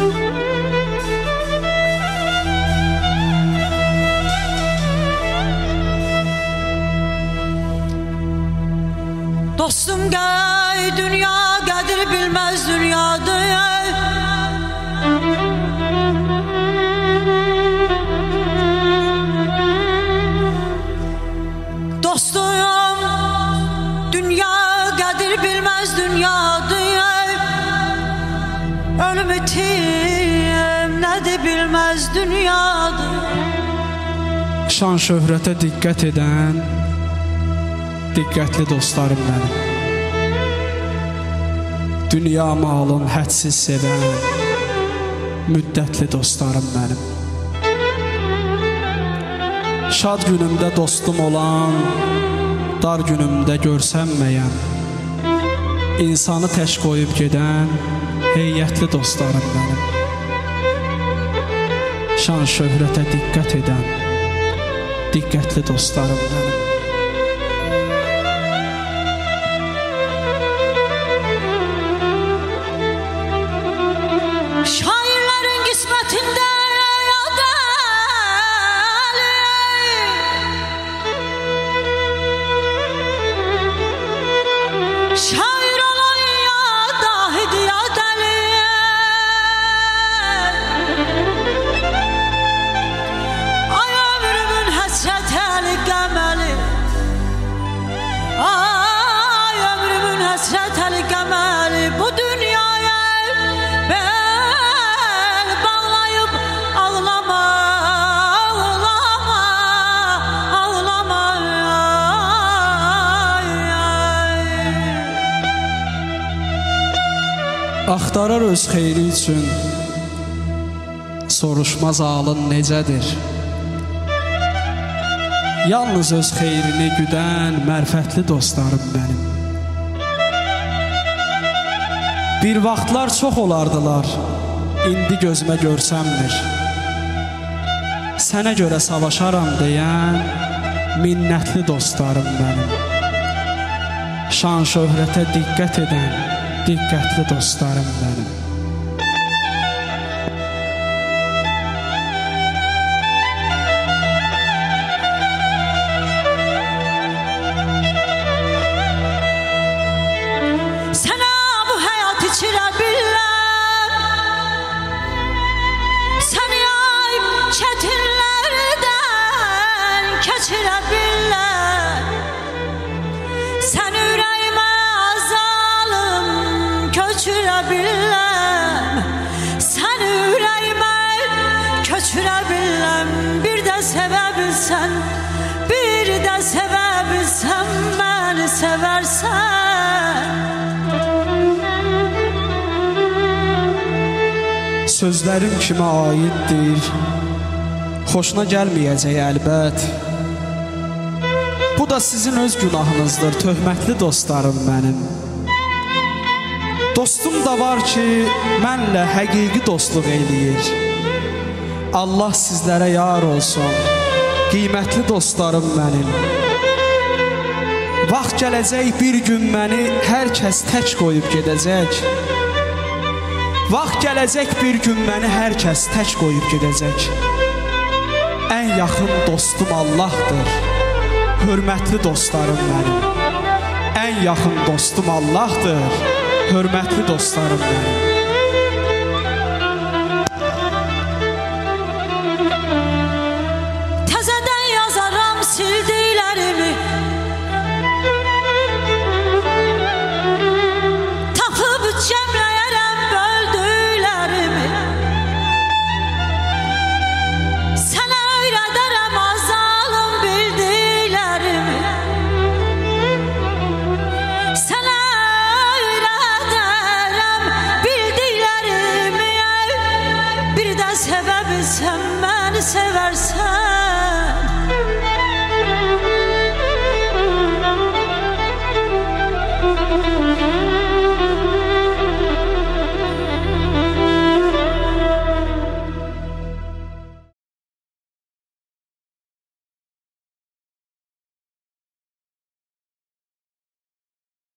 Dostum gel, dünya qədir bilməz dünyadır. Dostum, dünya qədir bilməz dünyadır. Ölüm itim nədir bilməz dünyadır. Şan şöhrətə diqqət edən diqqətli dostlarım mənim. Dünya malın hədsiz sevən müddətli dostlarım mənim. Şad günümdə dostum olan, dar günümdə görsənməyən, insanı tək qoyub gedən heyətli dostlarım mənim. Şan şöhrətə diqqət edən diqqətli dostlarım mənim. Şairlərin qismətində şair olan ya dahid ya dəli. Ay ömrümün həsrətəli qəməli, ay ömrümün həsrətəli qəməli, bu dünyaya bel bağlayıb ağlama, ağlama, ağlama. Axtarar öz xeyri üçün soruşmaz alın necədir. Yalnız öz xeyrini güdən mərfətli dostlarım mənim. Bir vaxtlar çox olardılar, indi gözümə görsənmir. Sənə görə savaşaram deyən minnətli dostlarım mənim. Şan şöhrətə diqqət edən diqqətli dostlarım mənim. Sənə bu həyat içirə billər, səni ay çətinlərdən keçirə billər. Səni ürəyimə azalım köçürə biləm, səni ürəyimə köçürə biləm. Bir də sevə bilsən, bir də sevə bilsən, məni sevərsən. Sözlərim kimə aiddir, xoşuna gəlməyəcək əlbət. Bu da sizin öz günahınızdır, töhmətli dostlarım mənim. Dostum da var ki, mənlə həqiqi dostluq eləyir. Allah sizlərə yar olsun, qiymətli dostlarım mənim. Vaxt gələcək bir gün məni hər kəs tək qoyub gedəcək. Vaxt gələcək bir gün məni hər kəs tək qoyub gedəcək. Ən yaxın dostum Allahdır, hörmətli dostlarım mənim. Ən yaxın dostum Allahdır, hörmətli dostlarım mənim.